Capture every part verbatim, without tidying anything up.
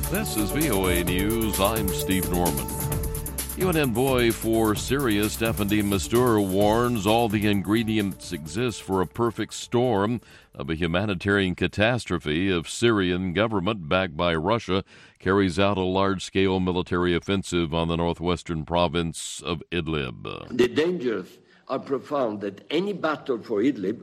This is V O A News. I'm Steve Norman. U N envoy for Syria, Staffan de Mistura, warns all the ingredients exist for a perfect storm of a humanitarian catastrophe if Syrian government, backed by Russia, carries out a large-scale military offensive on the northwestern province of Idlib. The dangers are profound that any battle for Idlib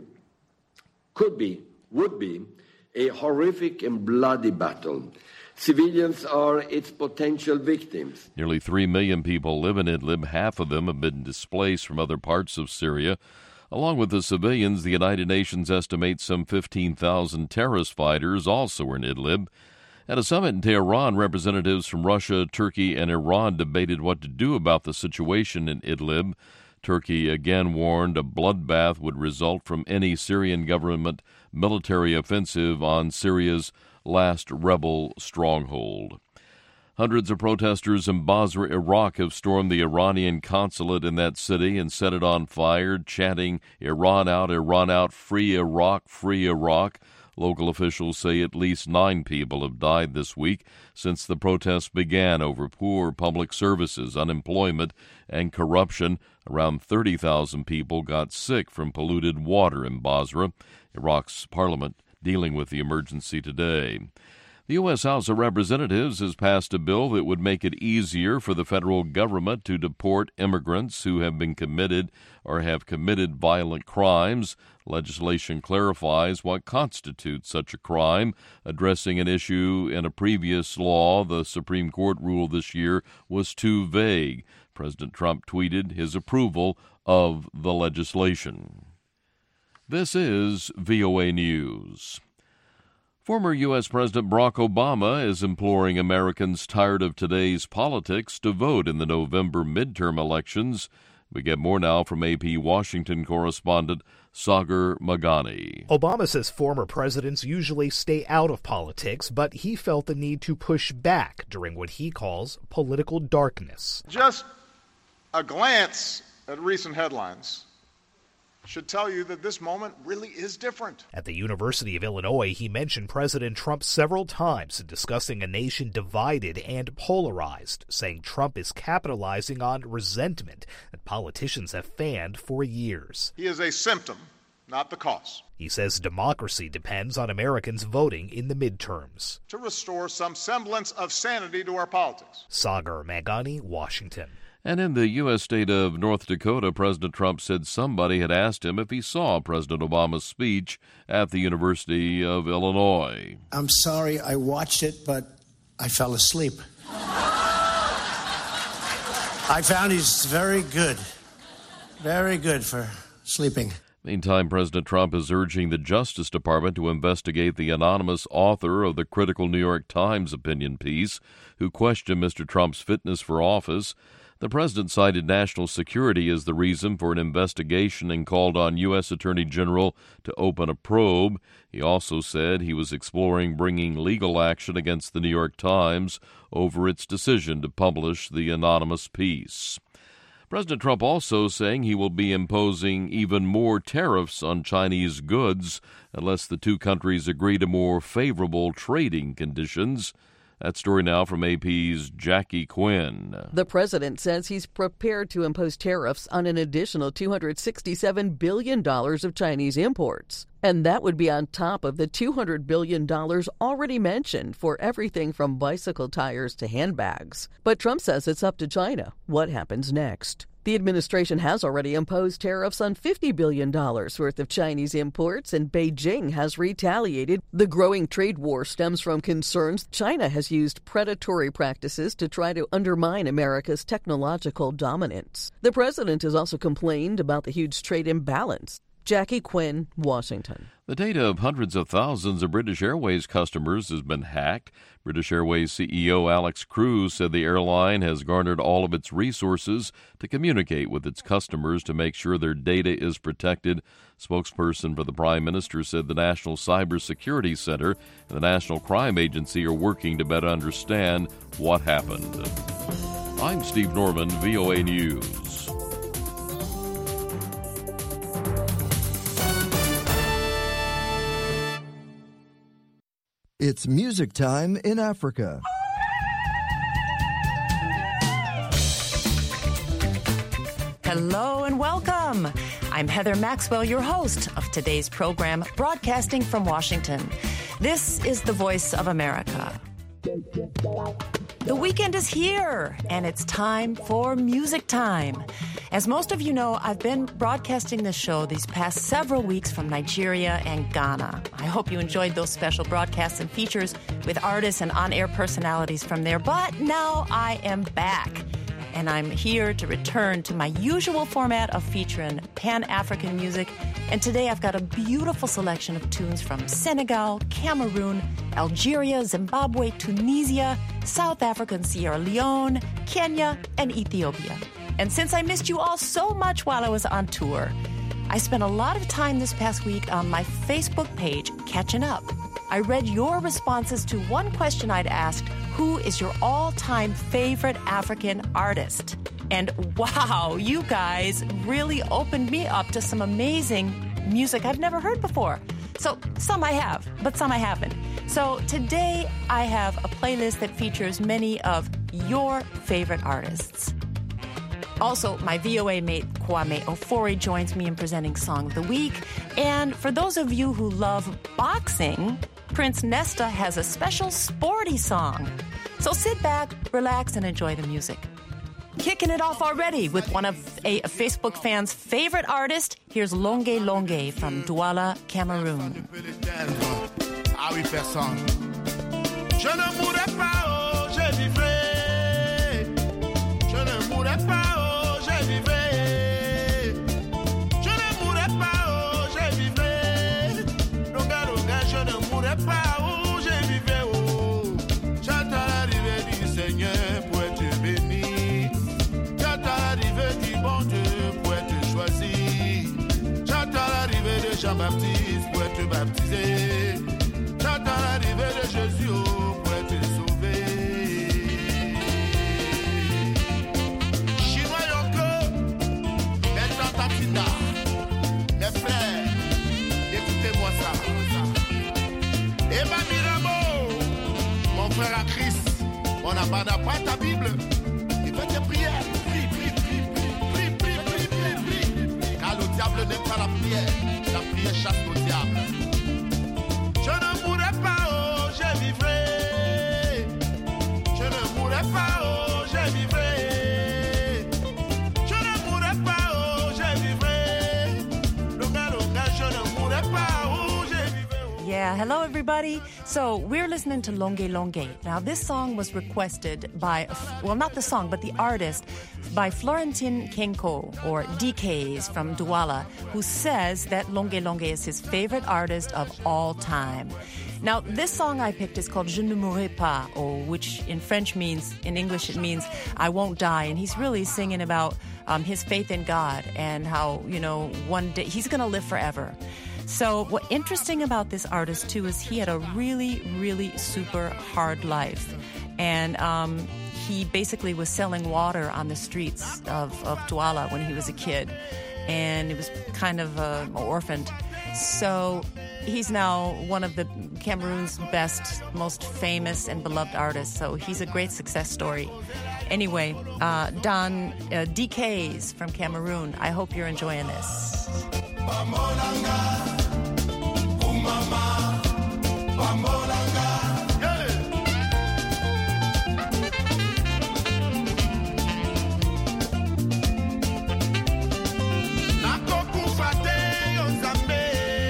could be, would be, a horrific and bloody battle. Civilians are its potential victims. Nearly three million people live in Idlib. Half of them have been displaced from other parts of Syria. Along with the civilians, the United Nations estimates some fifteen thousand terrorist fighters also are in Idlib. At a summit in Tehran, representatives from Russia, Turkey, and Iran debated what to do about the situation in Idlib. Turkey again warned a bloodbath would result from any Syrian government military offensive on Syria's last rebel stronghold. Hundreds of protesters in Basra, Iraq, have stormed the Iranian consulate in that city and set it on fire, chanting, "Iran out, Iran out, free Iraq, free Iraq." Local officials say at least nine people have died this week since the protests began over poor public services, unemployment, and corruption. Around thirty thousand people got sick from polluted water in Basra. Iraq's parliament dealing with the emergency today. The U S House of Representatives has passed a bill that would make it easier for the federal government to deport immigrants who have been committed or have committed violent crimes. Legislation clarifies what constitutes such a crime, addressing an issue in a previous law the Supreme Court ruled this year was too vague. President Trump tweeted his approval of the legislation. This is V O A News. Former U S. President Barack Obama is imploring Americans tired of today's politics to vote in the November midterm elections. We get more now from A P Washington correspondent Sagar Magani. Obama says former presidents usually stay out of politics, but he felt the need to push back during what he calls political darkness. Just a glance at recent headlines should tell you that this moment really is different. At the University of Illinois, he mentioned President Trump several times in discussing a nation divided and polarized, saying Trump is capitalizing on resentment that politicians have fanned for years. He is a symptom, not the cause. He says democracy depends on Americans voting in the midterms to restore some semblance of sanity to our politics. Sagar Magani, Washington. And in the U S state of North Dakota, President Trump said somebody had asked him if he saw President Obama's speech at the University of Illinois. I'm sorry, I watched it, but I fell asleep. I found he's very good, very good for sleeping. Meantime, President Trump is urging the Justice Department to investigate the anonymous author of the critical New York Times opinion piece who questioned Mister Trump's fitness for office. The president cited national security as the reason for an investigation and called on U S. Attorney General to open a probe. He also said he was exploring bringing legal action against the New York Times over its decision to publish the anonymous piece. President Trump also saying he will be imposing even more tariffs on Chinese goods unless the two countries agree to more favorable trading conditions. That story now from A P's Jackie Quinn. The president says he's prepared to impose tariffs on an additional two hundred sixty-seven billion dollars of Chinese imports. And that would be on top of the two hundred billion dollars already mentioned for everything from bicycle tires to handbags. But Trump says it's up to China. What happens next? The administration has already imposed tariffs on fifty billion dollars worth of Chinese imports, and Beijing has retaliated. The growing trade war stems from concerns China has used predatory practices to try to undermine America's technological dominance. The president has also complained about the huge trade imbalance. Jackie Quinn, Washington. The data of hundreds of thousands of British Airways customers has been hacked. British Airways C E O Alex Cruz said the airline has garnered all of its resources to communicate with its customers to make sure their data is protected. Spokesperson for the Prime Minister said the National Cybersecurity Center and the National Crime Agency are working to better understand what happened. I'm Steve Norman, V O A News. It's music time in Africa. Hello and welcome. I'm Heather Maxwell, your host of today's program, broadcasting from Washington. This is the Voice of America. The weekend is here, and it's time for Music Time. As most of you know, I've been broadcasting this show these past several weeks from Nigeria and Ghana. I hope you enjoyed those special broadcasts and features with artists and on-air personalities from there. But now I am back, and I'm here to return to my usual format of featuring Pan-African music. And today I've got a beautiful selection of tunes from Senegal, Cameroon, Algeria, Zimbabwe, Tunisia, South Africa, and Sierra Leone, Kenya, and Ethiopia. And since I missed you all so much while I was on tour, I spent a lot of time this past week on my Facebook page catching up. I read your responses to one question I'd asked: who is your all-time favorite African artist? And wow, you guys really opened me up to some amazing music I've never heard before. So some I have, but some I haven't. So today I have a playlist that features many of your favorite artists. Also, my V O A mate Kwame Ofori joins me in presenting Song of the Week. And for those of you who love boxing, Prince Nesta has a special sporty song. So sit back, relax, and enjoy the music. Kicking it off already with one of a, a Facebook fan's favorite artists. Here's Longue Longue from Douala, Cameroon. Ah oui, personne. Je ne mourrai pas, oh, je vivrai. Je ne mourrai pas, oh, je vivrai. Je ne mourrai pas, oh, je vivrai. Longa, longa, je ne mourrai pas, oh, je vivrai, oh. J'attends l'arrivée du Seigneur pour être béni. J'attends l'arrivée du bon Dieu pour être choisi. J'attends l'arrivée de Jean-Baptiste pour être baptisé. J'attends l'arrivée de Jésus oh, pour être sauvé. Chinois Yonko, Bertrand Tatinda, mes frères, écoutez-moi ça. Emma Mirabeau, mon frère à Christ, on n'abandonne pas ta Bible. Il fait des prières. Prie, prie, prie, prie, prie, prie, prie, prie. Car le diable n'aime pas la prière. La prière chasse le diable. Je ne mourrai pas, oh, je vivrai. Je ne mourrai pas, oh, je vivrai. Je ne mourrai pas, oh, je vivrai. Longa, longa, je ne mourrai pas, oh, je vivrai. Yeah, hello everybody. So we're listening to Longue Longue. Now this song was requested by, well, not the song, but the artist, by Florentine Kenko, or D Ks from Douala, who says that Longue Longue is his favorite artist of all time. Now, this song I picked is called Je ne mourrai pas, or which in French means, in English it means I won't die. And he's really singing about um, his faith in God and how, you know, one day he's going to live forever. So what's interesting about this artist, too, is he had a really, really super hard life. And um, he basically was selling water on the streets of, of Douala when he was a kid. And he was kind of uh, orphaned. So he's now one of the Cameroon's best, most famous and beloved artists. So he's a great success story. Anyway, uh, Don uh, D Ks from Cameroon, I hope you're enjoying this. Bambolanga, umama, bambolanga, yeah. Nako kufate yonzambe,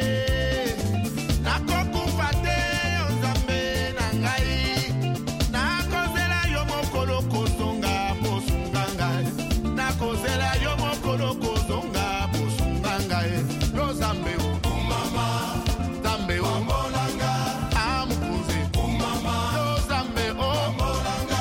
nako kufate yonzambe nangai, nako zela yomokolo kozonga posunganga, nako zela yomokolo kozonga. Zambe umama, zambe umolanga, amkuze umama, yo zambe umolanga,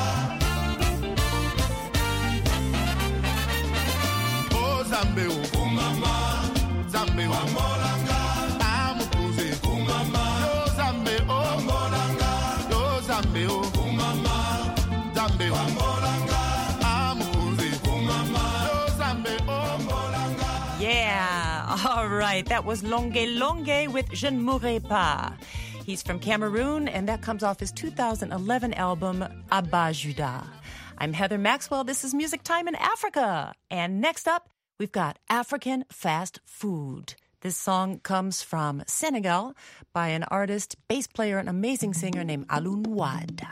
oh zambe umama, zambe umolanga, amkuze umama, yo zambe umolanga, yo zambe umama, zambe umolanga, amkuze umama, yo zambe umolanga. Yeah. All right, that was Longue Longue with Je ne mourrai pas. He's from Cameroon, and that comes off his two thousand eleven album, Abba Judah. I'm Heather Maxwell. This is Music Time in Africa. And next up, we've got African Fast Food. This song comes from Senegal by an artist, bass player, and amazing singer named Alun Wade.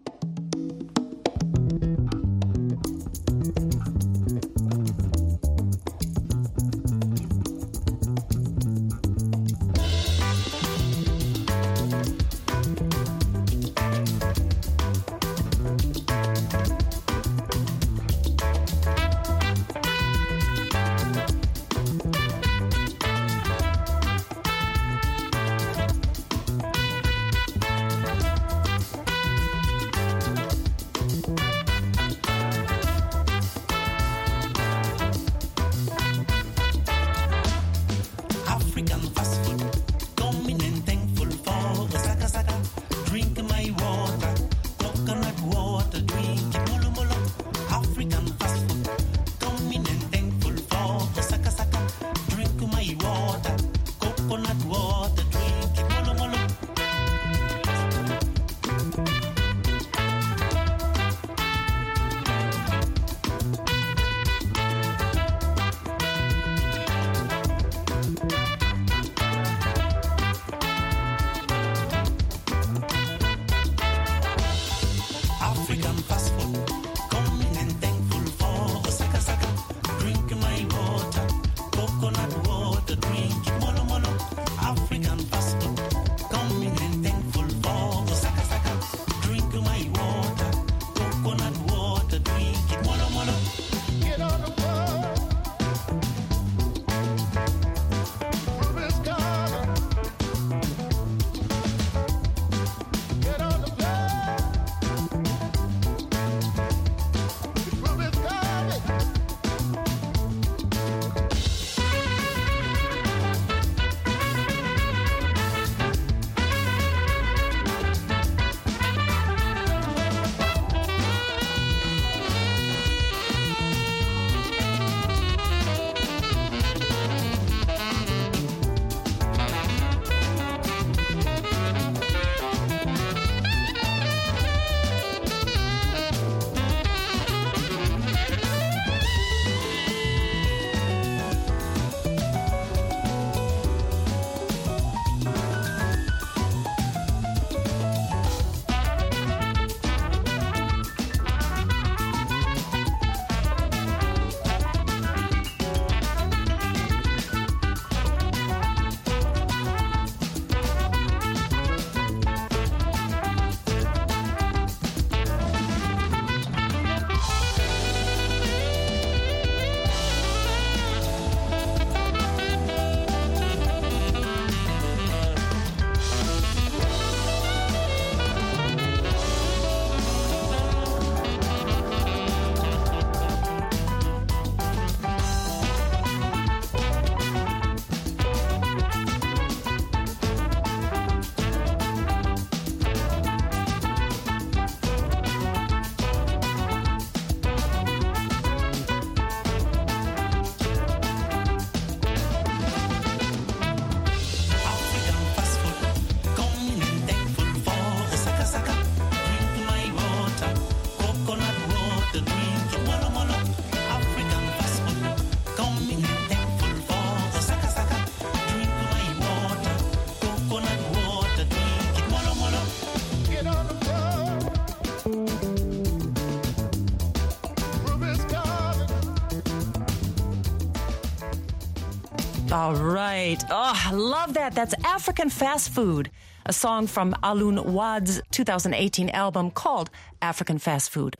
All right. Oh, I love that. That's African Fast Food, a song from Alun Wade's two thousand eighteen album called African Fast Food.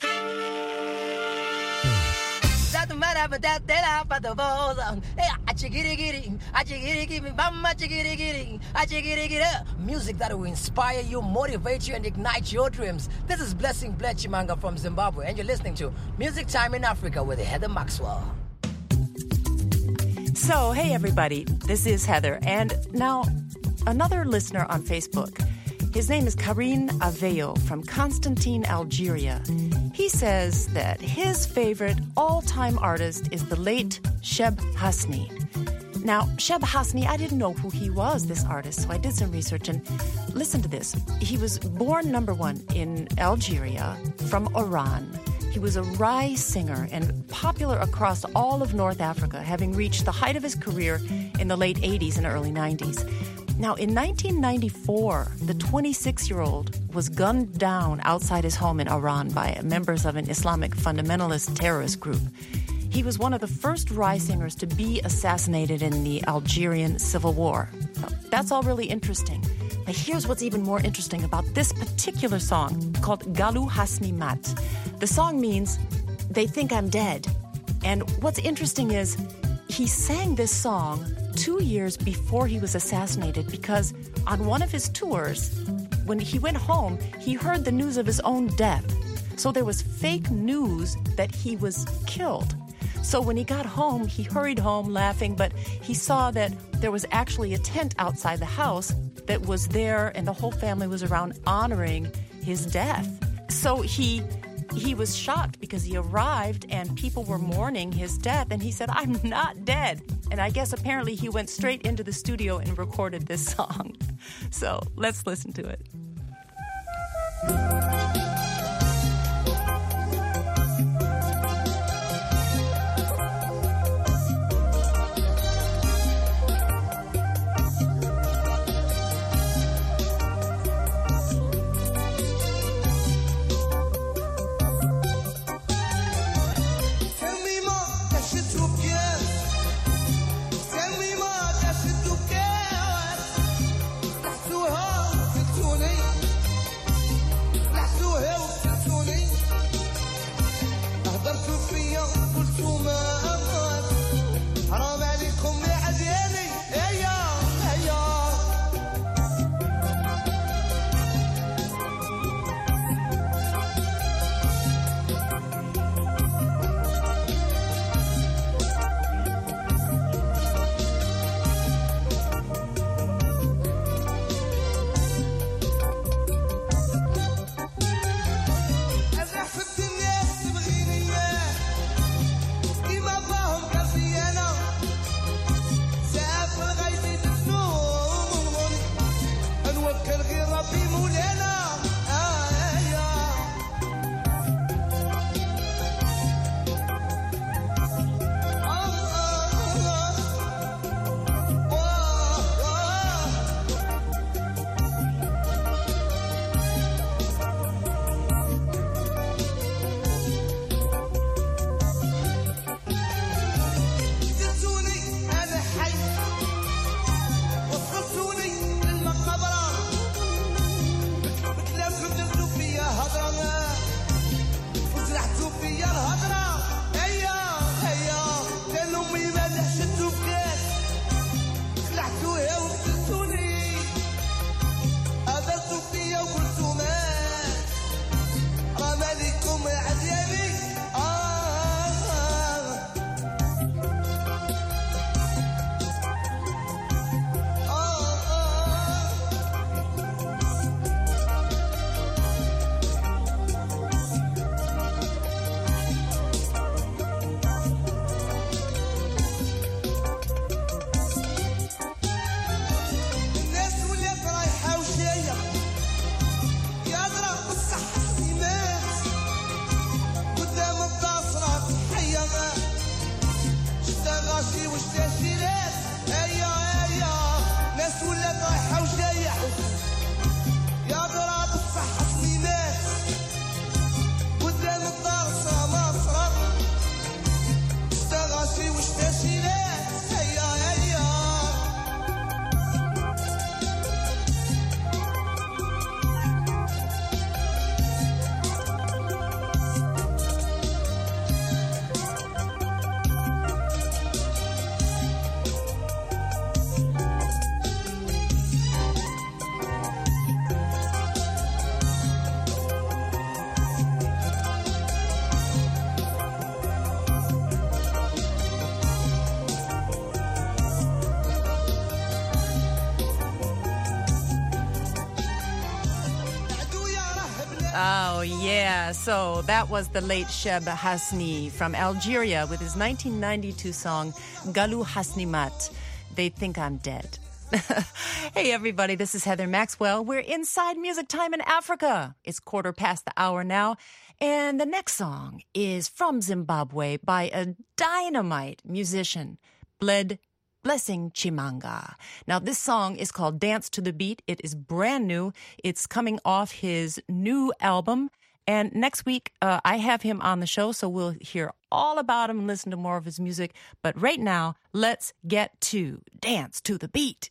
Music that will inspire you, motivate you, and ignite your dreams. This is Blessing Blechimanga from Zimbabwe, and you're listening to Music Time in Africa with Heather Maxwell. So, hey everybody, this is Heather, and now another listener on Facebook. His name is Karim Aveyo from Constantine, Algeria. He says that his favorite all-time artist is the late Sheb Hasni. Now, Sheb Hasni, I didn't know who he was, this artist, so I did some research, and listen to this. He was born, number one, in Algeria, from Oran. He was a rai singer and popular across all of North Africa, having reached the height of his career in the late eighties and early nineties. Now, in nineteen ninety-four, the twenty-six-year-old was gunned down outside his home in Iran by members of an Islamic fundamentalist terrorist group. He was one of the first rai singers to be assassinated in the Algerian Civil War. Now, that's all really interesting. Now, here's what's even more interesting about this particular song called Galou Hasni Mat. The song means, they think I'm dead. And what's interesting is he sang this song two years before he was assassinated because on one of his tours, when he went home, he heard the news of his own death. So there was fake news that he was killed. So when he got home, he hurried home laughing, but he saw that there was actually a tent outside the house that was there and the whole family was around honoring his death. So he he was shocked because he arrived and people were mourning his death and he said, I'm not dead. And I guess apparently he went straight into the studio and recorded this song. So let's listen to it. Oh, yeah. So that was the late Cheb Hasni from Algeria with his nineteen ninety-two song, Galou Hasni Mat, They Think I'm Dead. Hey, everybody, this is Heather Maxwell. We're inside Music Time in Africa. It's quarter past the hour now. And the next song is from Zimbabwe by a dynamite musician, Bled Blessing Chimanga. Now, this song is called Dance to the Beat. It is brand new. It's coming off his new album. And next week, uh, I have him on the show, so we'll hear all about him and listen to more of his music. But right now, let's get to Dance to the Beat.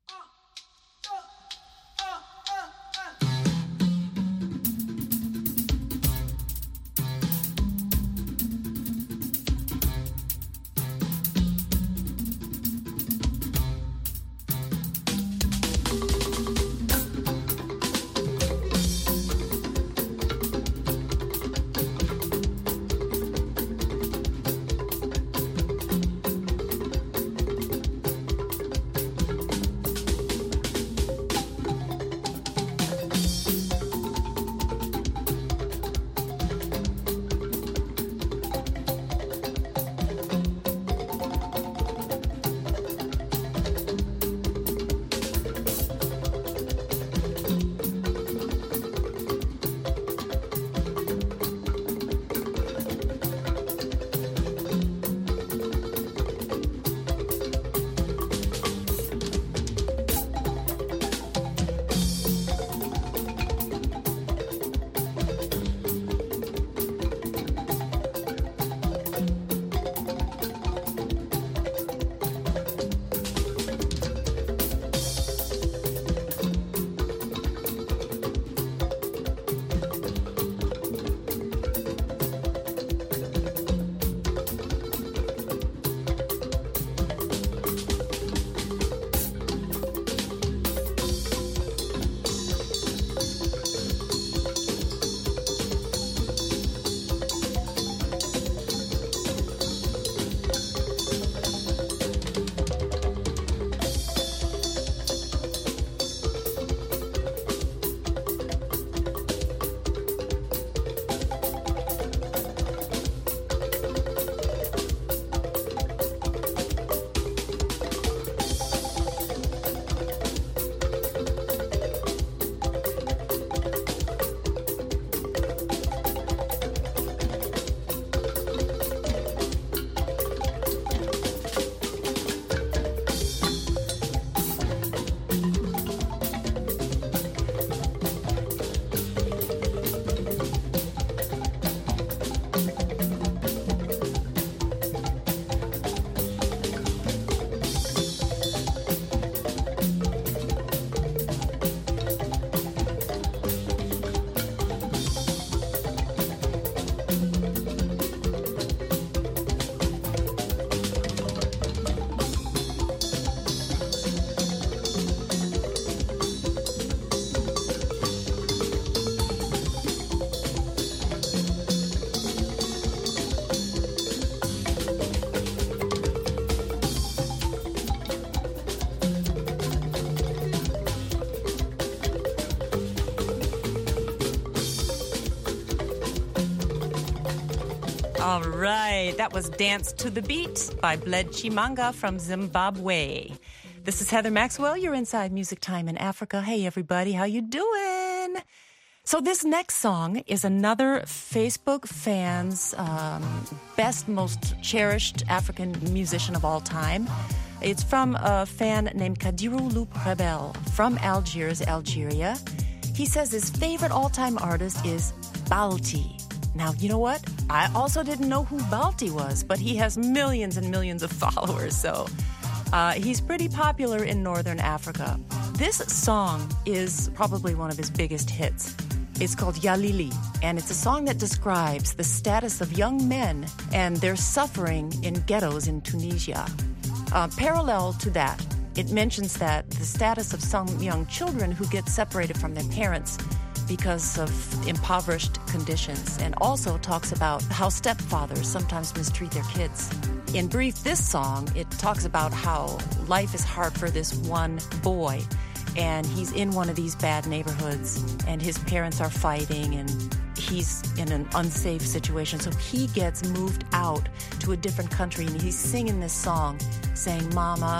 All right, that was Dance to the Beat by Bled Chimanga from Zimbabwe. This is Heather Maxwell. You're inside Music Time in Africa. Hey, everybody, how you doing? So this next song is another Facebook fan's um, best, most cherished African musician of all time. It's from a fan named Kadiru Loup Rebel from Algiers, Algeria. He says his favorite all-time artist is Balti. Now, you know what? I also didn't know who Balti was, but he has millions and millions of followers, so uh, he's pretty popular in Northern Africa. This song is probably one of his biggest hits. It's called Yalili, and it's a song that describes the status of young men and their suffering in ghettos in Tunisia. Uh, parallel to that, it mentions that the status of some young children who get separated from their parents because of impoverished conditions, and also talks about how stepfathers sometimes mistreat their kids. In brief, this song, it talks about how life is hard for this one boy, and he's in one of these bad neighborhoods, and his parents are fighting, and he's in an unsafe situation, so he gets moved out to a different country, and he's singing this song, saying, "Mama,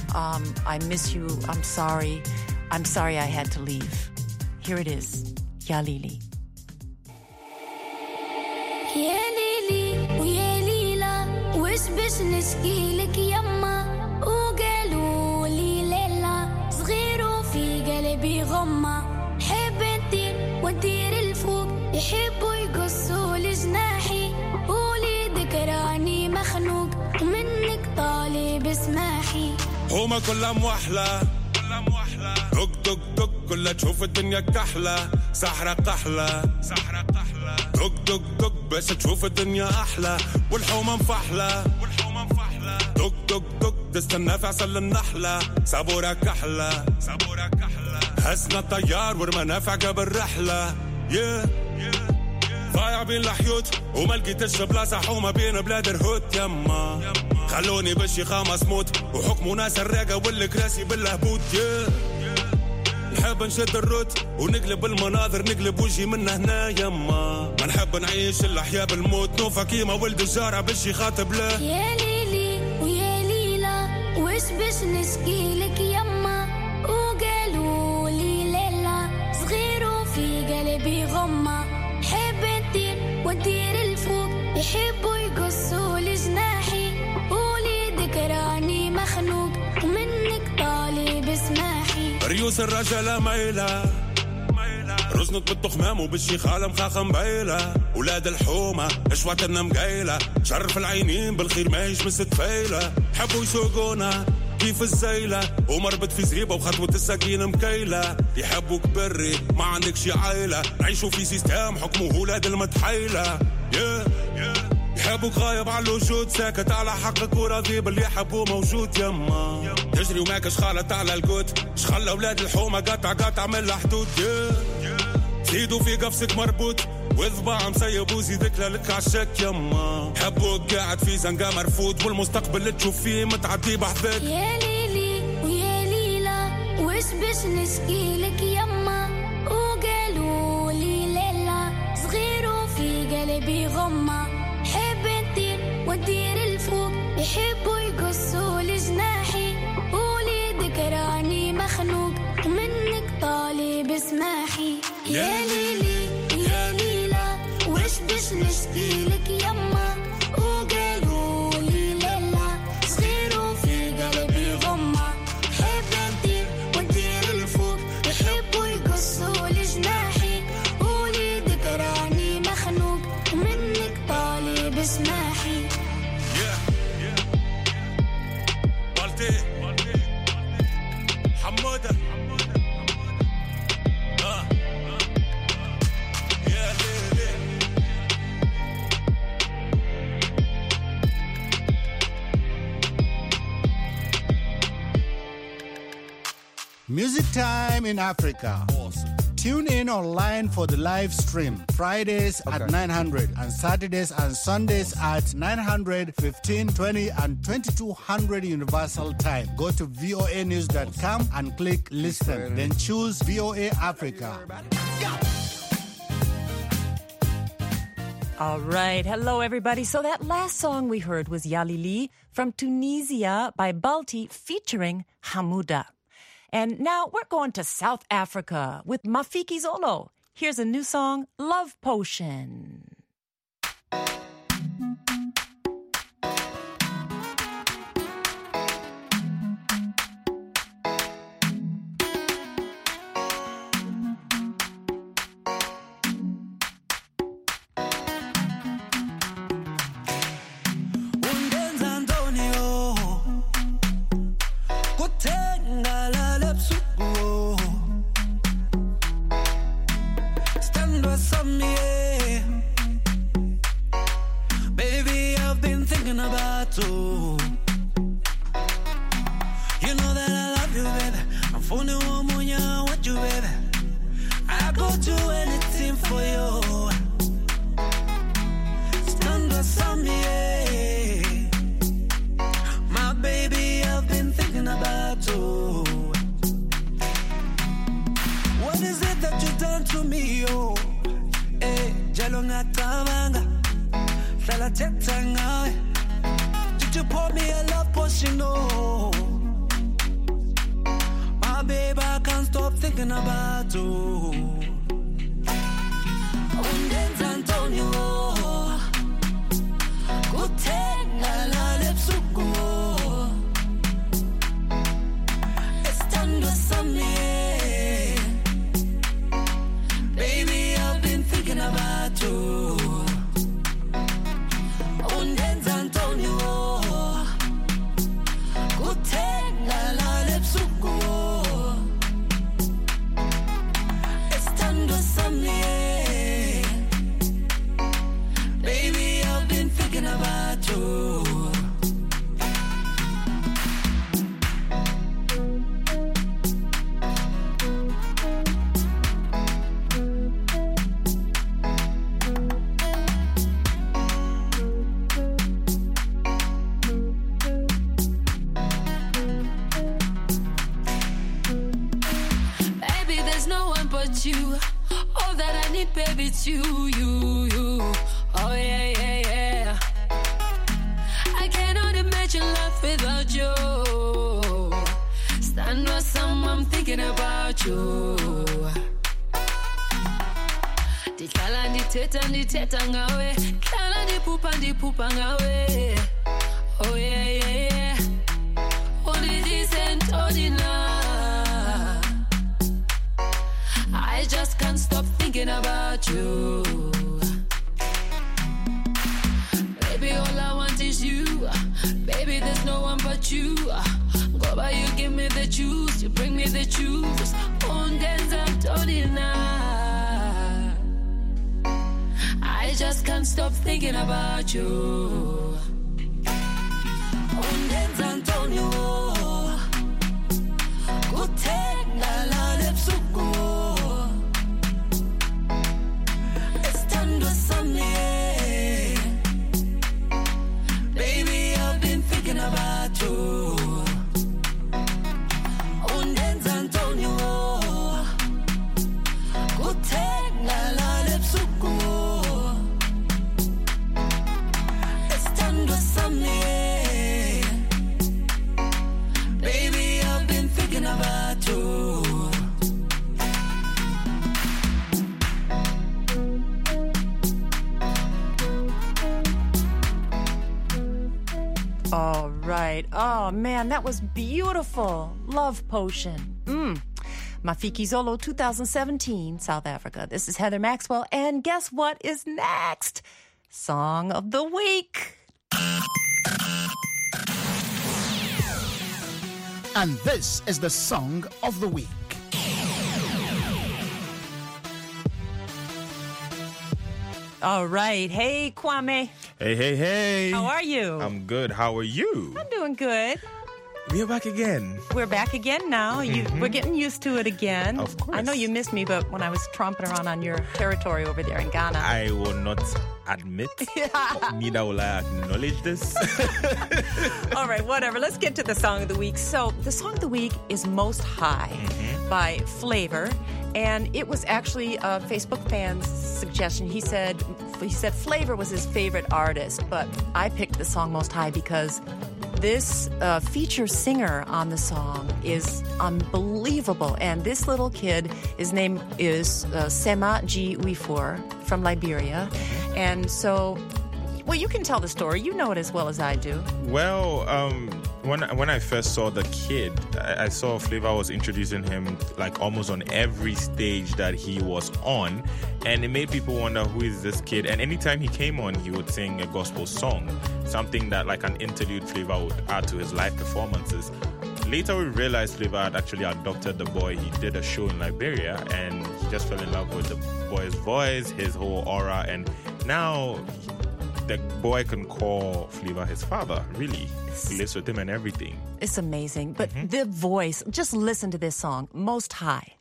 Um, I miss you. I'm sorry. I'm sorry I had to leave. Here it is, Ya Lili. يا ليلي ويا ليلى وش بش نشكيلك يما وقالوا لي ليلى صغير وفي قلبي غمة حب ندير وندير الفوق يحبوا يقصوا لجناحي قولي ذكراني مخنوق ومنك طالب اسماحي هما كلها موحلة دق دق دق كلها تشوف الدنيا كحلة سحرة قحلة سحرة قحلة دق دق دق بس تشوف الدنيا أحلى والحومة مفحلة والحومة مفحلة دق دق دق تستنى في عسل النحلة سابورة كحلة سابورة كحلة هزنا الطيار ورمنا قبل رحلة yeah. ضايع بين الحيوت وما لقيتش بلاصة حومة بين بلاد الهوت يما خلوني بالشيخة مسموت وحكموا ناس الراقة والكراسي بالهبوت yeah. نحب نشد الروت ونقلب المناظر نقلب وجهي من هنا يما ما نحب نعيش الأحياء بالموت نوفا كيما ولد الجارة بالشي خاطب له يا ليلي ويا ليلى وش بش نشكيلك يما وقالوا لي ليلى صغير وفي قلبي غمة حب ندير وندير الفوق يحبوا يقصوا لجناحي قولي ذكراني مخنوق ومنك طالب اسماحي ريوس الرجالة مايلة رزنت بالتخمام وبالشيخالة مخاخم بايلة ولاد الحومة اشواتنا مقايلة شرف العينين بالخير ما يشمس تفايلة حبوا يسوقونا كيف الزيلة ومربط في زريبة وخطوة السكينة مكيلة يحبوك بري ما عندك شي عايلة نعيشوا في سيستم حكمه ولاد المتحيلة yeah. yeah. يحبوك غايب على الوجود ساكت على حقك وراضي باللي يحبوه موجود يما تجري وماك شخالة على القوت شخل أولاد الحومة قطع قطع من الحدود زيدوا في قفصك مربوط وذباع مسيب وزيدك لك عشاك يما حبوك قاعد في زنقة مرفوض والمستقبل اللي تشوف فيه متعدي بحذاك يا ليلي ويا ليلى وش بش نشكيلك يما وقالوا لي ليلى صغير وفي قلبي غمة حب ندير وندير الفوق يحبوا يقصوا لجناحي قولي ذكراني مخنوق ومنك طالب اسماحي يا ليلي يا ليلى وش بش نشكيلك يما وقالوا لي ليلى صغير وفي قلبي غمة حب ندير وندير الفوق يحبوا يقصوا لجناحي قولي ذكراني مخنوق ومنك طالب اسماحي حمودة آه. يا ليلي Music Time in Africa. Awesome. Tune in online for the live stream. Fridays okay. at nine hundred and Saturdays and Sundays at nine hundred, fifteen, twenty and twenty-two hundred Universal Time. Go to V O A news dot com and click listen. Then choose V O A Africa. All right. Hello, everybody. So that last song we heard was Ya Lili from Tunisia by Balti featuring Hamouda. And now we're going to South Africa with Mafiki Zolo. Here's a new song, Love Potion. Did you pour me a love potion? No. stop thinking about you. Undenza Antonio Kutenga la lepsuko Estando same Baby, I've been thinking about you. Undenza Antonio Kutenga la lepsuko Estando same Baby, I've been thinking about you. Baby, there's no one but you. All that I need, baby, it's you, you, you. Oh yeah, yeah, yeah. I cannot imagine life without you. Stand with someone, I'm thinking about you. Dikala nditeta nditeta ngawe, kala ndipupa ndipupa ngawe. Oh yeah, yeah, yeah. Only decent, ordinary. I just can't stop thinking about you. Baby, all I want is you. Baby, there's no one but you. Go by, you give me the juice. You bring me the juice. Undenza Antonina. I just can't stop thinking about you. Undenza Antonio Kutenga la lepsuko Estando same Baby, I've been thinking about you. Undenza Antonio Kutenga la lepsuko Estando same Baby, I've been thinking about you. All right. Oh, man, that was beautiful. Love Potion. Mm. Mafiki Zolo twenty seventeen, South Africa. This is Heather Maxwell, and guess what is next? Song of the Week. And this is the Song of the Week. All right. Hey, Kwame. Hey, hey, hey. How are you? I'm good. How are you? I'm doing good. We're back again. We're back again now. You, Mhm. We're getting used to it again. Of course. I know you missed me, but when I was tromping around on your territory over there in Ghana. I will not admit, neither will I acknowledge this. All right, whatever. Let's get to the Song of the Week. So the Song of the Week is Most High Mm-hmm. by Flavor. And it was actually a Facebook fan's suggestion. He said he said Flavor was his favorite artist, but I picked the song Most High because this uh, feature singer on the song is unbelievable. And this little kid, his name is uh, Sema G. Wifur from Liberia. And so, well, you can tell the story. You know it as well as I do. Well, um, when when I first saw the kid, I, I saw Flavor was introducing him like almost on every stage that he was on, and it made people wonder, who is this kid? And anytime he came on, he would sing a gospel song, something that like an interlude Flavor would add to his live performances. Later we realized Flavor had actually adopted the boy. He did a show in Liberia, and he just fell in love with the boy's voice, his whole aura, and now the boy can call Flavor his father, really. He lives with him and everything. It's amazing. But mm-hmm. the voice, just listen to this song, Most High.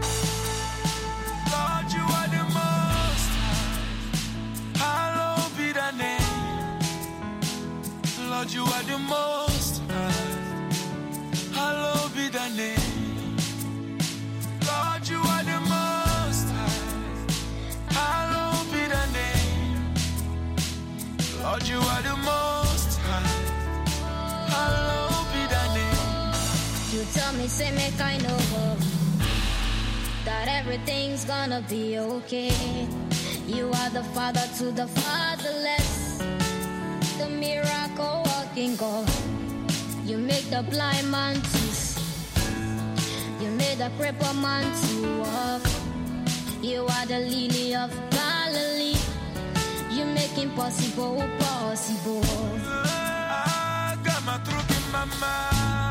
Lord, you are the most high. Hallowed be tell me, say me kind of uh, that everything's gonna be okay. You are the father to the fatherless, the miracle working God. You make the blind man to see, you made the crippled man to walk. You are the lily of Galilee, you make impossible possible. I got my truck in my mind.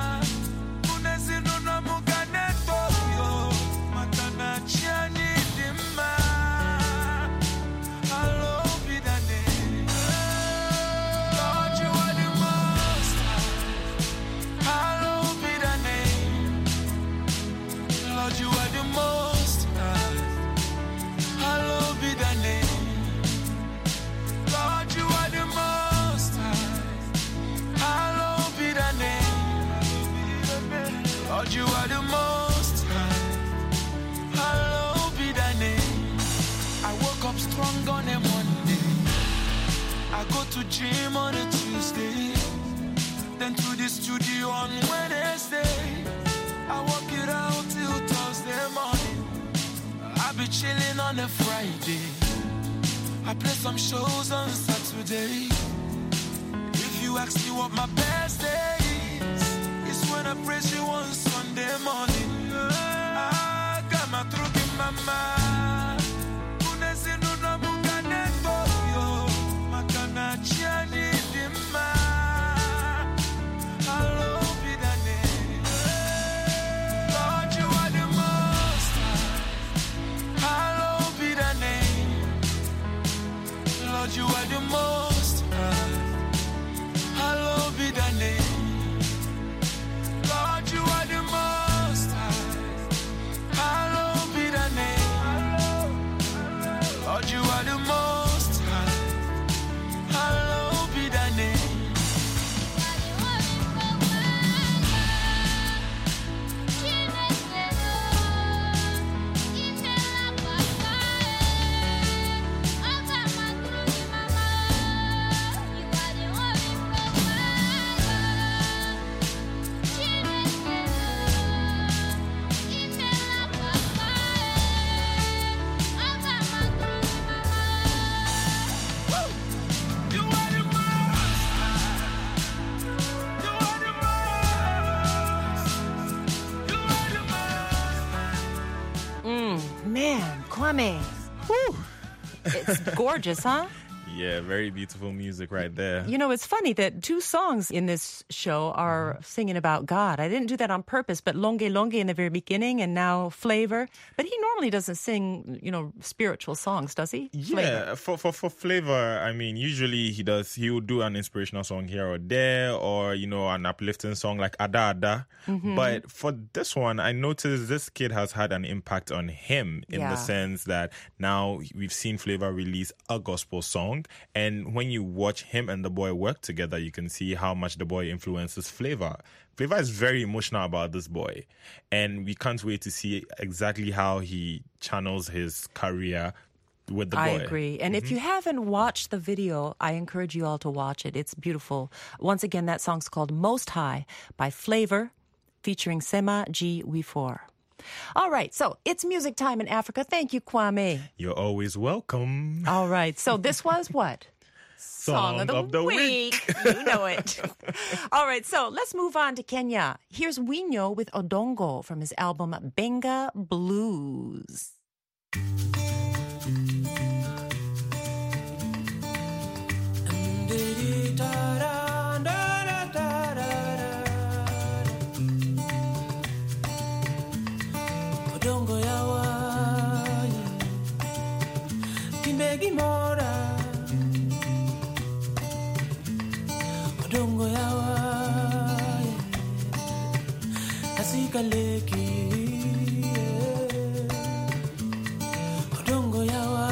You are the most high. Hallowed be thy name. I woke up strong on a Monday. I go to gym on a Tuesday. Then to the studio on Wednesday. I work it out till Thursday morning. I be chilling on a Friday. I play some shows on Saturday. If you ask me what my best day is, it's when I praise you on Sunday morning. I got my truck in my mind. Unesinu na mugane boyo. Makana chiani dima. Hallowed be thy name. Lord, you are the most high. Hallowed be thy name. Lord, you are the most high. Hallowed be thy name. Lord, you are the most high. Hallowed be thy name. Lord, you are the most high. Hallowed be thy name. Man, Kwame. Whew. It's gorgeous, huh? Yeah, very beautiful music right there. You know, it's funny that two songs in this show are singing about God. I didn't do that on purpose, but Longe Longe in the very beginning and now Flavor. But he normally doesn't sing, you know, spiritual songs, does he? Yeah, for, for for Flavor, I mean, usually he does, he will do an inspirational song here or there, or, you know, an uplifting song like Ada Ada. Mm-hmm. But for this one, I noticed this kid has had an impact on him in Yeah. the sense that now we've seen Flavor release a gospel song. And when you watch him and the boy work together, you can see how much the boy influences Flavor. Flavor is very emotional about this boy. And we can't wait to see exactly how he channels his career with the boy. I agree. And mm-hmm. if you haven't watched the video, I encourage you all to watch it. It's beautiful. Once again, that song's called Most High by Flavor, featuring Sema G. Wifor. All right, so it's music time in Africa. Thank you, Kwame. You're always welcome. All right, so this was what? Song, Song of the, of the week. week. You know it. All right, so let's move on to Kenya. Here's Winyo with Odongo from his album Benga Blues. Odongo yawa Kimbegi mora Odongo yawa Asika leki Odongo yawa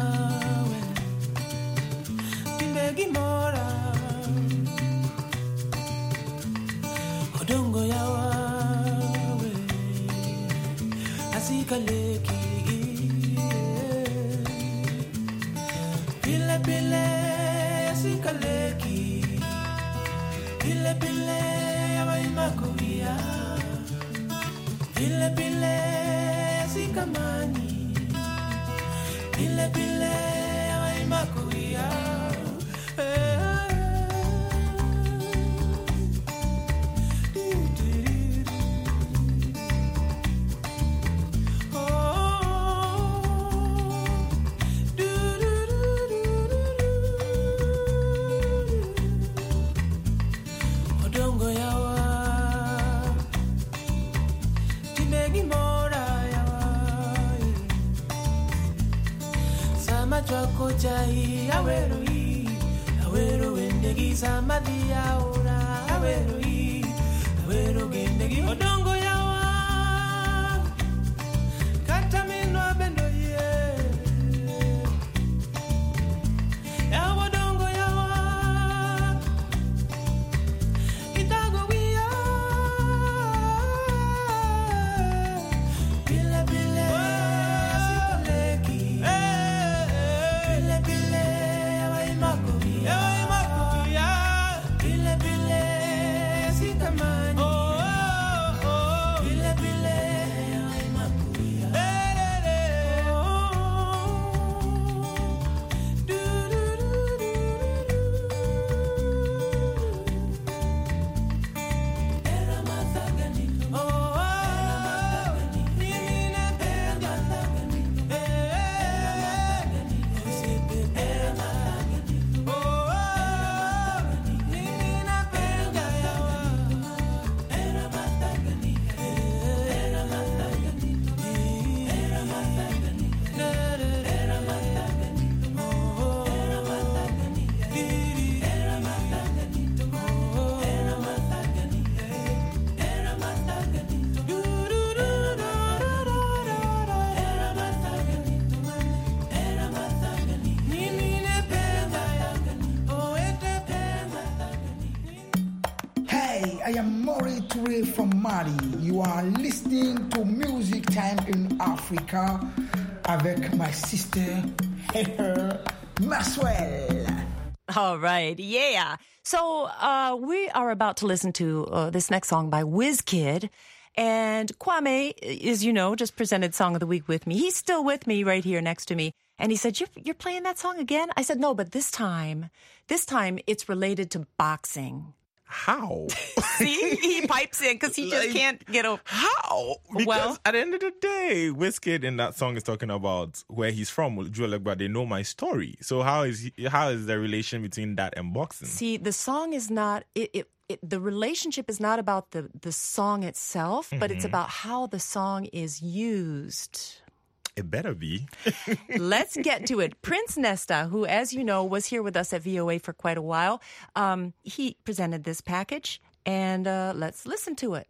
Kimbegi mora Odongo yawa Kaleki Pile pile sikaleki Pile pile Awai makuia Pile pile sikamani, pile pile ay makuya. Odongo yawa, timegi mora yawa. Sama chwako chai awero i, awero wendegi sama di aura. Awero i, awero gendegi odongo yawa. Kata mino abendo ye. Yawa odongo yawa. Itago wiya. Pile pile sikoleki. Pile pile yawa imakuya. Yawa imakuya. Pile pile sikamani. Pile pile yawa imakuya. Do do do do Era matagani. Oh, era matagani. Nina era matagani. Era matagani. Oh, Nina era yawa. Era matagani. Era matagani. Era matagani. Era matagani. Oh, era matagani. Era matagani. Oh, era matagani. Era matagani. Do do do do do do. Era matagani. Era matagani. Nini ne penda yagani. Oh, ete penda yagani. Hey, I am Maury Toure from Mali. You are listening to Music Time in Africa avec my sister, Heather Maxwell. All right, yeah. So uh, we are about to listen to uh, this next song by WizKid. And Kwame, as you know, just presented Song of the Week with me. He's still with me right here next to me. And he said, you're, you're playing that song again? I said, no, but this time, this time it's related to boxing. How? See, he pipes in because he just Like, can't get over. How? Because Well- at the end of the day, WizKid in that song is talking about where he's from, Joel Egba. They know my story. So how is he, how is the relation between that and boxing? See, the song is not, it, it, it, the relationship is not about the, the song itself, but it's Mhm. about how the song is used. It better be. Let's get to it. Prince Nesta, who, as you know, was here with us at V O A for quite a while, um, he presented this package, and uh, let's listen to it.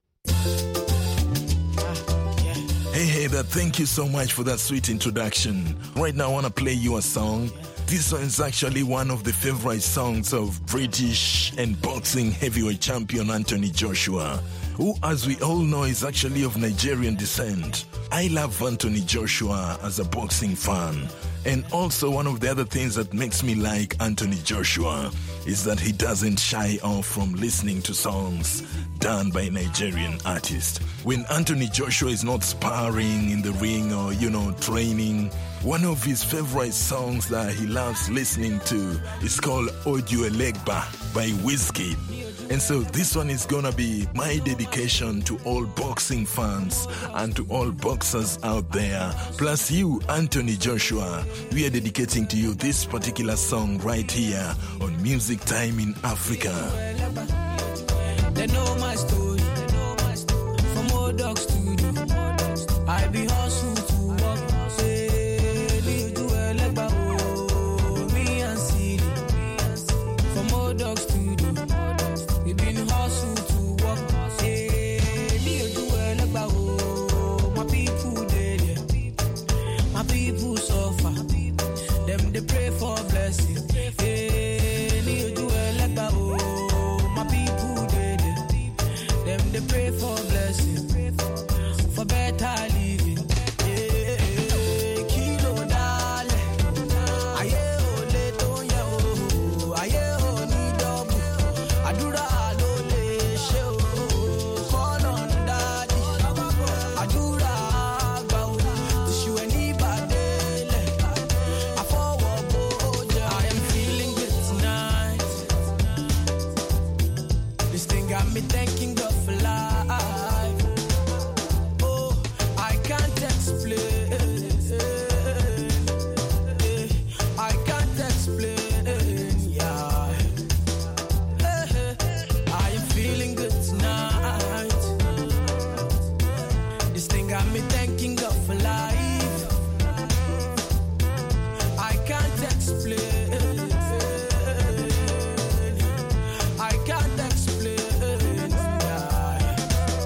Hey, Heather, thank you so much for that sweet introduction. Right now, I want to play you a song. This one is actually one of the favorite songs of British and boxing heavyweight champion Anthony Joshua, who, as we all know, is actually of Nigerian descent. I love Anthony Joshua as a boxing fan. And also, one of the other things that makes me like Anthony Joshua is that he doesn't shy off from listening to songs done by Nigerian artists. When Anthony Joshua is not sparring in the ring or, you know, training, one of his favorite songs that he loves listening to is called Oju Elegba by WizKid. And so this one is gonna be my dedication to all boxing fans and to all boxers out there. Plus you, Anthony Joshua, we are dedicating to you this particular song right here on Music Time in Africa. They know my story. From old dog studio, I be hustle to work. Say, you do a legba, oh, me and Siri. From old dog studio, we been hustle to work. Say, you do a legba, oh, my people dead, yeah. My people suffer. Them they pray for blessing. Hey, you do a legba, oh, my people dead, yeah. Them they pray for blessing, for better living. Eh, kilo dale, aye ole tonya o, aye oni double, adura lo le she o, call on daddy, thanking God for life. Oh, I can't explain. I can't explain. Yeah. I am feeling good tonight. This thing got me thanking God for life. I can't explain. I can't explain. Yeah.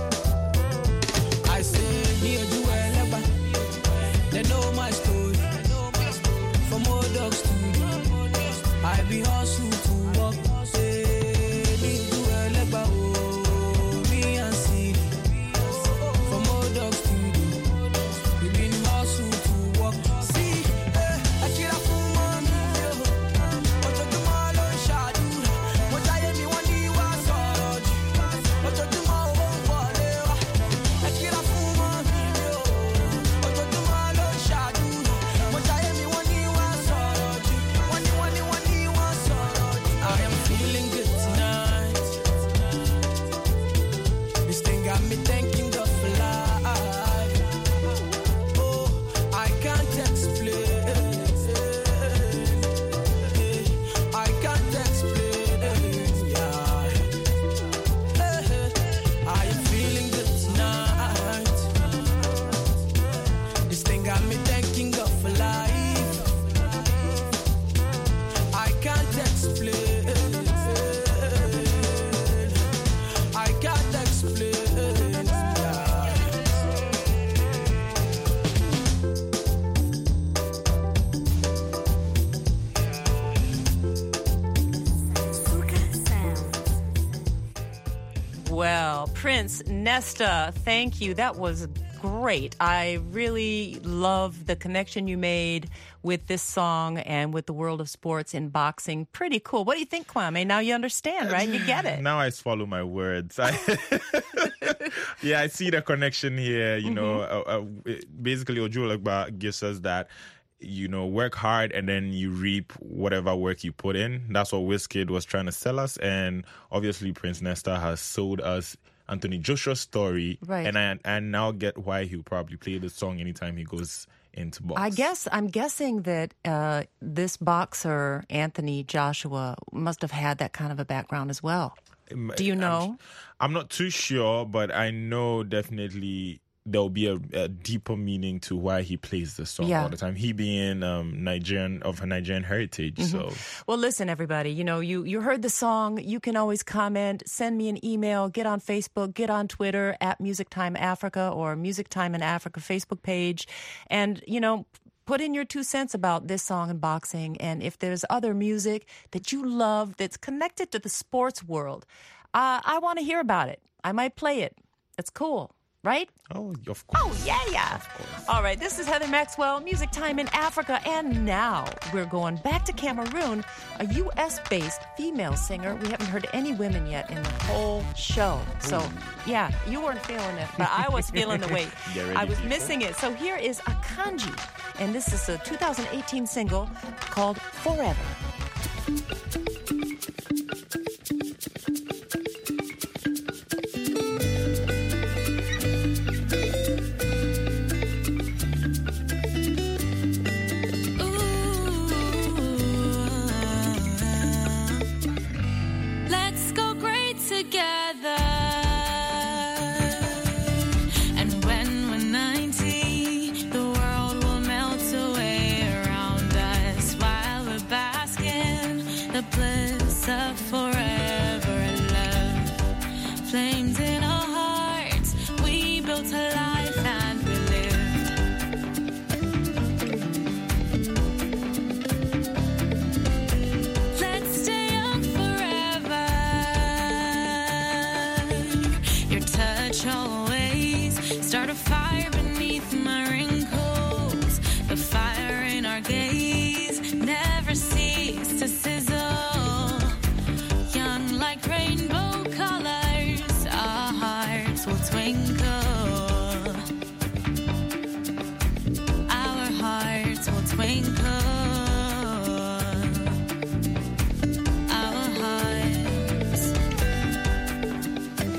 I say, here you are, they know my story. From old dogs studio, I be hustle to walk. Say, here you are, oh, me and see. From old dogs studio, we been hustle to walk. See, eh, I kill a fool man, yo. What you do, man, on shadow. What I am, me one day was sorrow. What you do, man, won't fall, eh. I kill a fool man, yo. What you do, man, on shadow. What I am, me one day was sorrow. One day, one day, one day was sorrow. I am feeling good tonight. This thing got me thanking God for life. Oh, I can't explain. I can't explain. Yeah. I am feeling good tonight. This thing got me thanking God for life. I can't explain. I can't explain. Yeah. Well, Prince Nesta, thank you. That was great. I really love the connection you made with this song and with the world of sports in boxing. Pretty cool. What do you think, Kwame? Now you understand, right? You get it. Now I swallow my words. I yeah, I see the connection here. You know, uh, uh, basically, Ojulagba gives us that, you know, work hard and then you reap whatever work you put in. That's what Wizkid was trying to sell us. And obviously, Prince Nesta has sold us Anthony Joshua's story. Right. And I, I now get why he'll probably play the song anytime he goes into box. I guess I'm guessing that uh, this boxer, Anthony Joshua, must have had that kind of a background as well. Do you know? I'm, I'm not too sure, but I know definitely there'll be a, a deeper meaning to why he plays the song Yeah. all the time. He being um, Nigerian, of Nigerian heritage, Mhm. so... Well, listen, everybody, you know, you, you heard the song. You can always comment, send me an email, get on Facebook, get on Twitter at Music Time Africa or Music Time in Africa Facebook page. And, you know, put in your two cents about this song and boxing. And if there's other music that you love that's connected to the sports world, uh, I want to hear about it. I might play it. It's cool. Right? Oh, of course. Oh, yeah, yeah. All right, this is Heather Maxwell, Music Time in Africa. And now we're going back to Cameroon, a U S-based female singer. We haven't heard any women yet in the whole show. So, yeah, you weren't feeling it, but I was feeling the weight. Get ready, I was people. missing it. So here is Akanji, and this is a two thousand eighteen single called Forever. Let's go great together. And when we're ninety, the world will melt away around us while we're basking the bliss of forever love. Flames in our hearts, we built a life and we lived. Let's stay young forever. Your touch always start a fire beneath my wrinkles. The fire in our gaze never cease to sizzle. Young like rainbow colors, our hearts will twinkle. Our hearts will twinkle. Our hearts.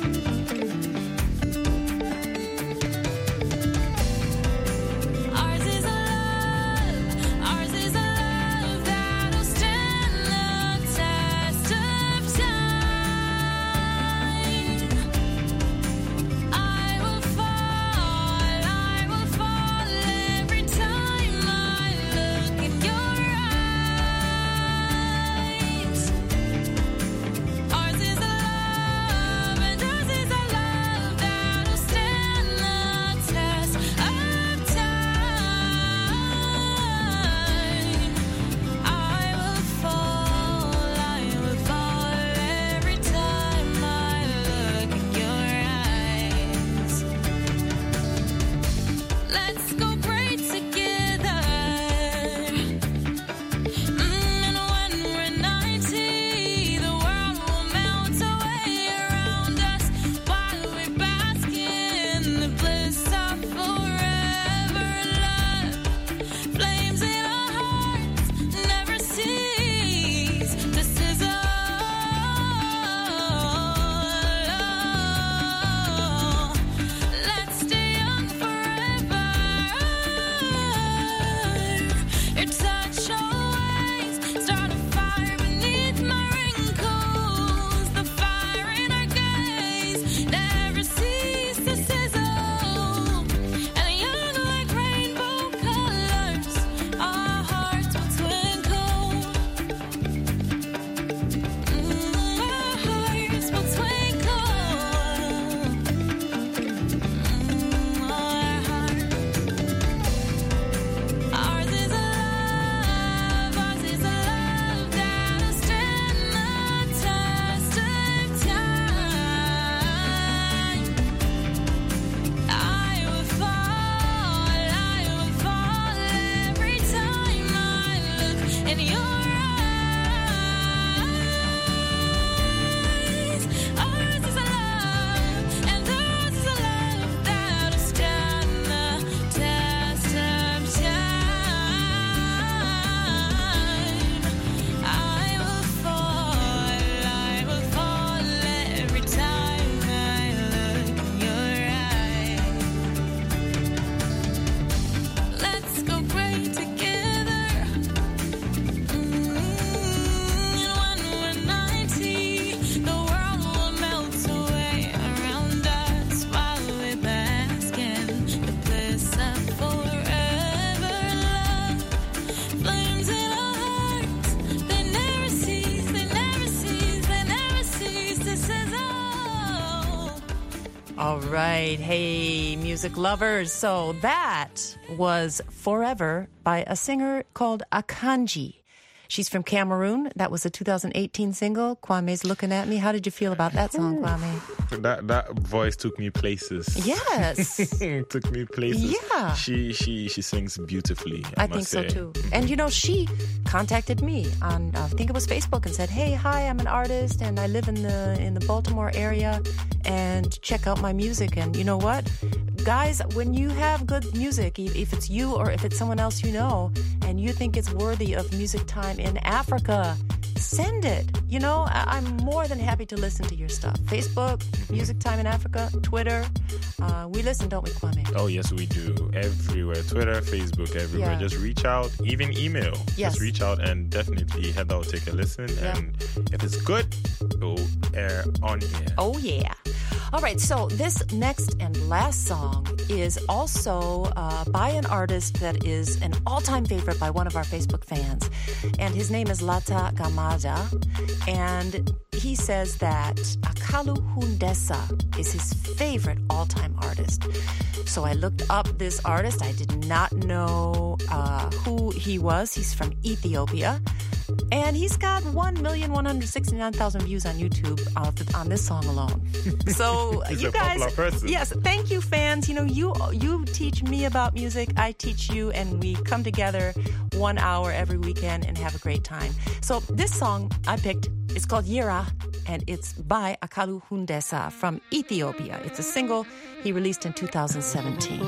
All right. Hey, music lovers. So that was Forever by a singer called Akanji. She's from Cameroon. That was a two thousand eighteen single. Kwame's looking at me. How did you feel about that song, Kwame? That that voice took me places. Yes. Took me places. Yeah. She she she sings beautifully, I, I must think so say. too. And you know, she contacted me on uh, I think it was Facebook and said, "Hey, hi, I'm an artist and I live in the in the Baltimore area and check out my music." And you know what? Guys, when you have good music, if it's you or if it's someone else you know, and you think it's worthy of music time in Africa, send it. You know, I- I'm more than happy to listen to your stuff. Facebook, Music Time in Africa, Twitter. Uh, we listen, don't we, Kwame? Oh, yes, we do. Everywhere. Twitter, Facebook, everywhere. Yeah. Just reach out, even email. Yes. Just reach out and definitely head out, take a listen. Yeah. And if it's good, it'll air on here. Oh, yeah. All right, so this next and last song is also uh, by an artist that is an all-time favorite by one of our Facebook fans. And his name is Lata Gamada. And he says that Akalu Hundessa is his favorite all-time artist. So I looked up this artist. I did not know uh, who he was. He's from Ethiopia. And he's got one million one hundred sixty-nine thousand views on YouTube uh, on this song alone. So He's you a guys, popular person. yes, thank you, fans. You know, you you teach me about music, I teach you, and we come together one hour every weekend and have a great time. So this song I picked is called Yira, and it's by Akalu Hundessa from Ethiopia. It's a single he released in two thousand seventeen.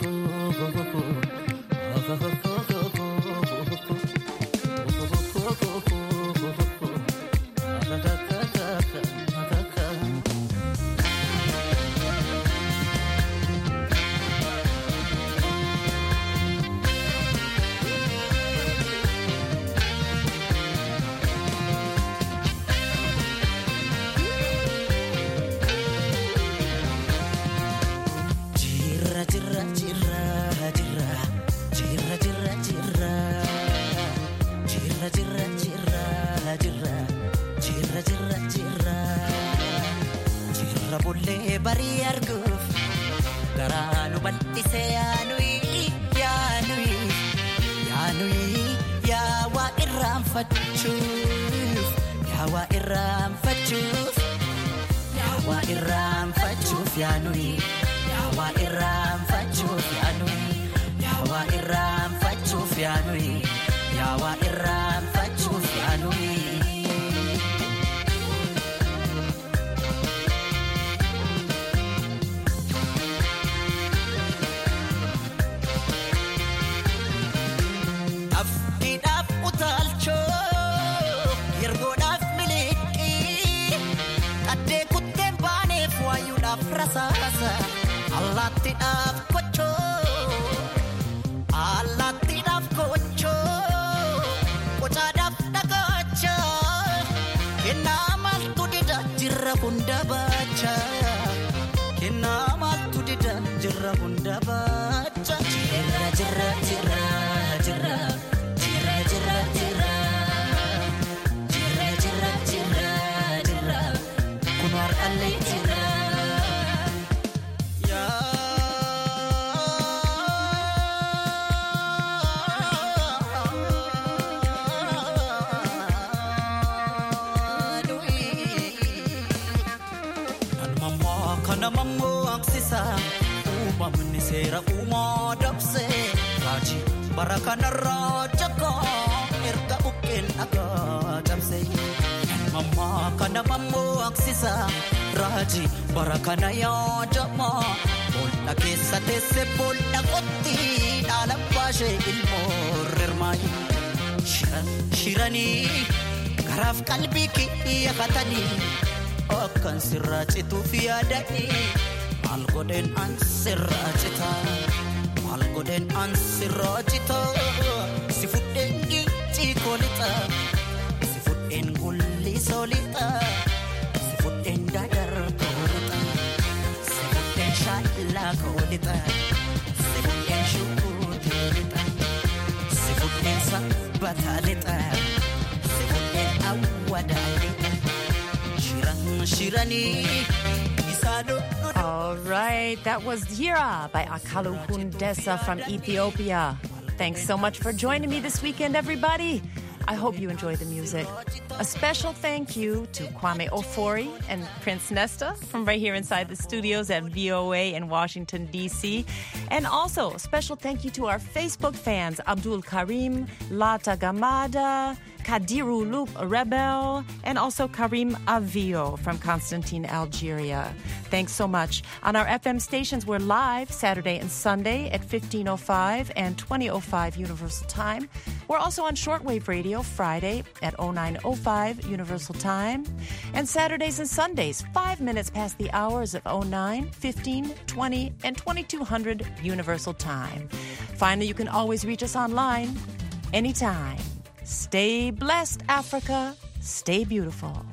Raji barakana ya jama bolna keessa teesse bolna qotti dhaala baashee ilmoo rirmaayi shiranii garaaf qalbii kiyya katanii akkan sirraa cituuf yaadanii maal godheen an sirraa citaa maal godheen an sirraa citaa si fudheen giccii koolixa si fudheen gulli soolixa si fudheen daadar koolixa si fudheen shaallaa koolixa si fudheen shukuuteelixa si fudheen sabbataalita si fudheen awwadaalixa shiran shiranii isaa dhodhu All right, that was Yira by Akalu Hundesa from Ethiopia. Thanks so much for joining me this weekend, everybody. I hope you enjoy the music. A special thank you to Kwame Ofori and Prince Nesta from right here inside the studios at V O A in Washington, D C. And also, a special thank you to our Facebook fans, Abdul Karim, Lata Gamada, Kadiru Loop Rebel, and also Karim Avio from Constantine, Algeria. Thanks so much. On our F M stations, we're live Saturday and Sunday at fifteen oh five and twenty oh five Universal Time. We're also on shortwave radio Friday at oh nine oh five Universal Time. And Saturdays and Sundays, five minutes past the hours of oh nine, fifteen, twenty, and twenty-two hundred Universal Time. Finally, you can always reach us online anytime. Stay blessed, Africa. Stay beautiful.